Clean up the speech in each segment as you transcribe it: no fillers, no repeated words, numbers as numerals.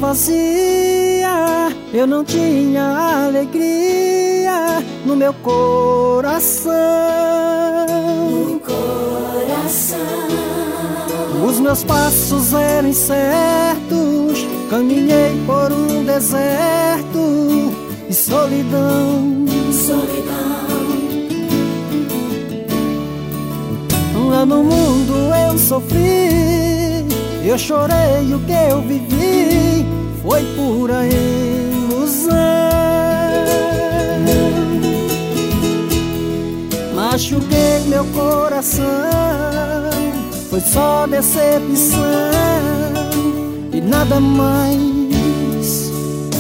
vazia, eu não tinha alegria no meu coração. Os meus passos eram incertos, caminhei por um deserto e solidão. Lá no mundo eu sofri, eu chorei, o que eu vivi foi pura ilusão. Machuquei meu coração, foi só decepção e nada mais.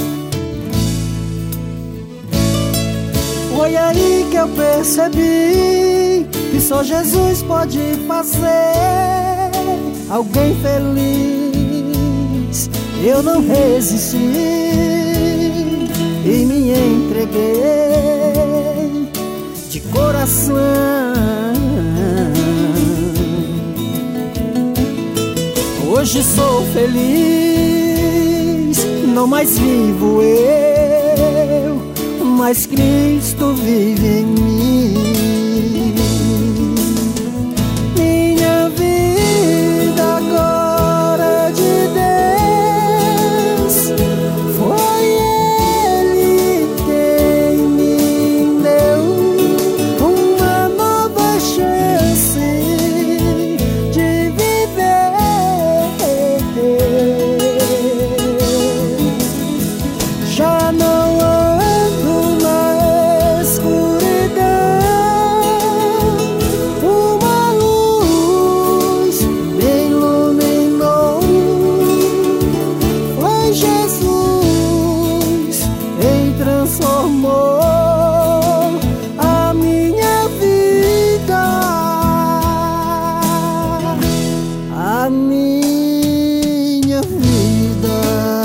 Foi aí que eu percebi que só Jesus pode fazer alguém feliz. Eu não resisti e me entreguei de coração. Hoje sou feliz, não mais vivo eu, mas Cristo vive em mim. Minha vida agora é de Deus, foi Ele quem me deu uma nova chance de viver. Já não ando na escuridão, uma luz me iluminou. Foi Jesus quem transformou a minha vida, a minha vida.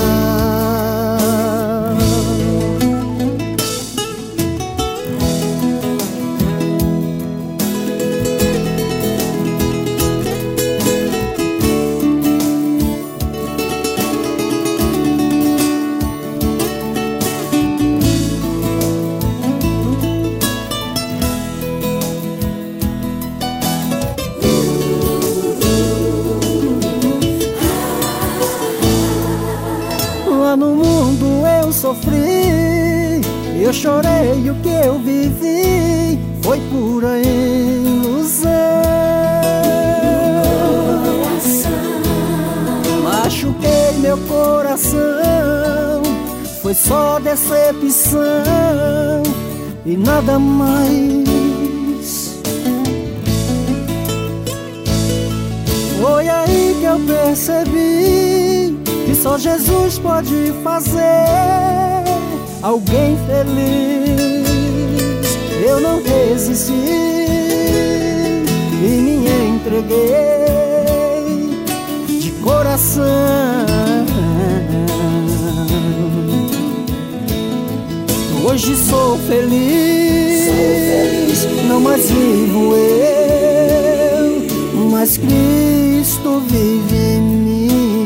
Lá no mundo eu sofri, eu chorei, o que eu vivi foi pura ilusão. Machuquei meu coração, foi só decepção e nada mais. Foi aí que eu percebi que só Jesus pode fazer alguém feliz. Eu não resisti e me entreguei de coração. Hoje sou feliz, não mais vivo eu, mas Cristo vive em mim.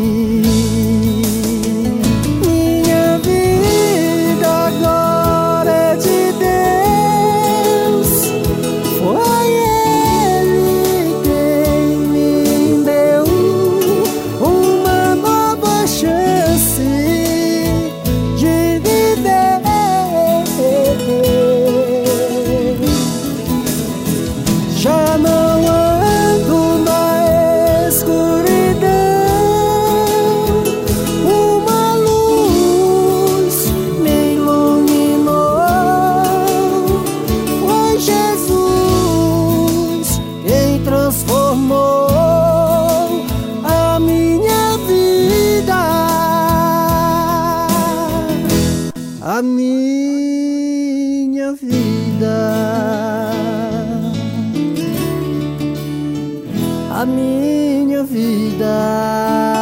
Já não ando na escuridão, uma luz me iluminou. Foi Jesus quem transformou a minha vida, a minha vida. A minha vida.